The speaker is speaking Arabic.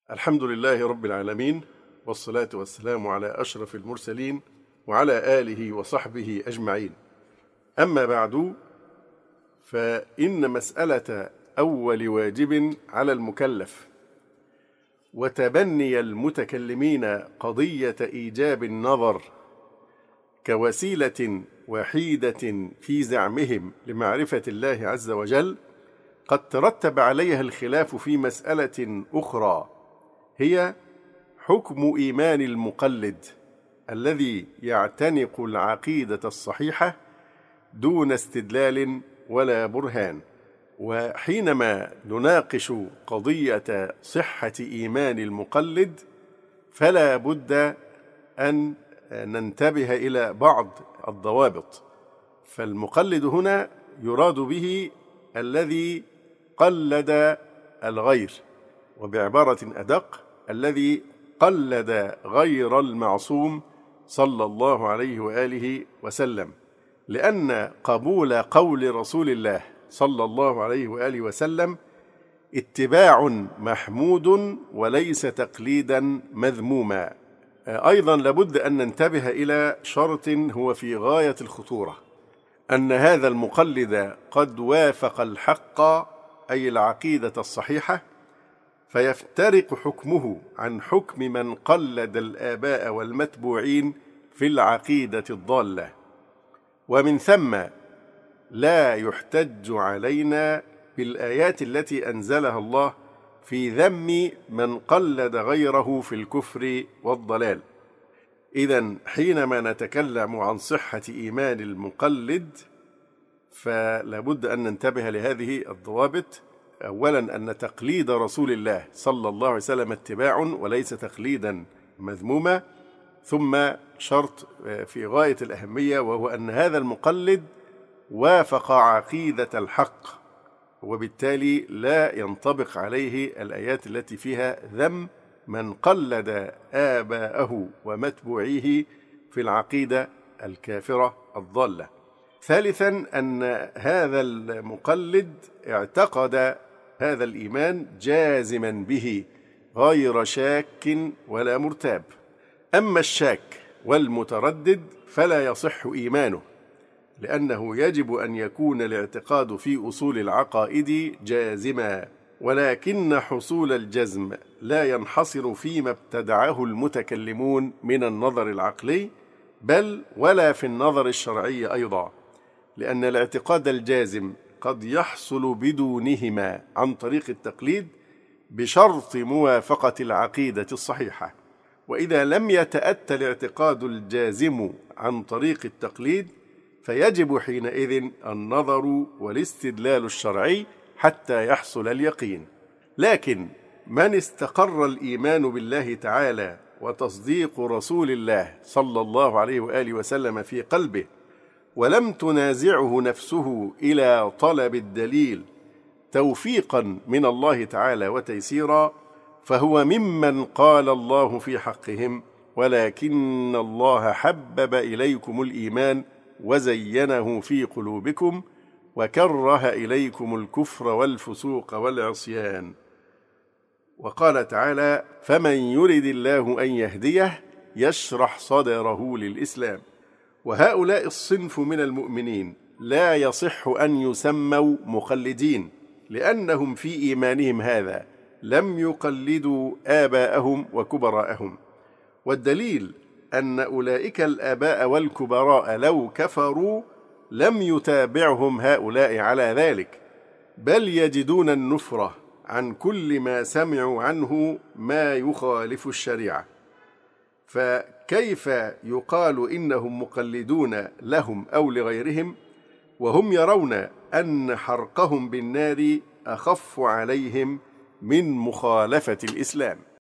الحمد لله رب العالمين، والصلاة والسلام على أشرف المرسلين وعلى آله وصحبه أجمعين. أما بعد، فإن مسألة أول واجب على المكلف وتبني المتكلمين قضية إيجاب النظر كوسيلة وحيدة في زعمهم لمعرفة الله عز وجل قد ترتب عليها الخلاف في مسألة أخرى، هي حكم إيمان المقلد الذي يعتنق العقيدة الصحيحة دون استدلال ولا برهان. وحينما نناقش قضية صحة إيمان المقلد فلا بد أن ننتبه إلى بعض الضوابط. فالمقلد هنا يراد به الذي قلد الغير، وبعبارة أدق الذي قلد غير المعصوم صلى الله عليه وآله وسلم، لأن قبول قول رسول الله صلى الله عليه وآله وسلم اتباع محمود وليس تقليدا مذموما. أيضا لابد أن ننتبه إلى شرط هو في غاية الخطورة، أن هذا المقلد قد وافق الحق أي العقيدة الصحيحة، فيفترق حكمه عن حكم من قلد الآباء والمتبوعين في العقيدة الضالة. ومن ثم لا يحتج علينا بالآيات التي أنزلها الله في ذم من قلد غيره في الكفر والضلال. إذن حينما نتكلم عن صحة إيمان المقلد فلا بد أن ننتبه لهذه الضوابط. أولا أن تقليد رسول الله صلى الله عليه وسلم اتباع وليس تقليدا مذموما. ثم شرط في غاية الأهمية، وهو أن هذا المقلد وافق عقيدة الحق، وبالتالي لا ينطبق عليه الآيات التي فيها ذم من قلد آباءه ومتبوعيه في العقيدة الكافرة الضالة. ثالثا أن هذا المقلد اعتقد هذا الإيمان جازما به غير شاك ولا مرتاب. أما الشاك والمتردد فلا يصح إيمانه، لأنه يجب أن يكون الاعتقاد في أصول العقائد جازما، ولكن حصول الجزم لا ينحصر فيما ابتدعه المتكلمون من النظر العقلي، بل ولا في النظر الشرعي أيضا، لأن الاعتقاد الجازم قد يحصل بدونهما عن طريق التقليد بشرط موافقة العقيدة الصحيحة. وإذا لم يتأتى الاعتقاد الجازم عن طريق التقليد فيجب حينئذ النظر والاستدلال الشرعي حتى يحصل اليقين. لكن من استقر الإيمان بالله تعالى وتصديق رسول الله صلى الله عليه وآله وسلم في قلبه ولم تنازعه نفسه إلى طلب الدليل توفيقا من الله تعالى وتيسيرا، فهو ممن قال الله في حقهم: ولكن الله حبب إليكم الإيمان وزينه في قلوبكم وكره إليكم الكفر والفسوق والعصيان. وقال تعالى: فمن يرد الله أن يهديه يشرح صدره للإسلام. وهؤلاء الصنف من المؤمنين لا يصح أن يسموا مقلدين، لأنهم في إيمانهم هذا لم يقلدوا آباءهم وكبراءهم. والدليل أن أولئك الآباء والكبراء لو كفروا لم يتابعهم هؤلاء على ذلك، بل يجدون النفرة عن كل ما سمعوا عنه ما يخالف الشريعة. فكيف يقال إنهم مقلدون لهم أو لغيرهم وهم يرون أن حرقهم بالنار أخف عليهم من مخالفة الإسلام؟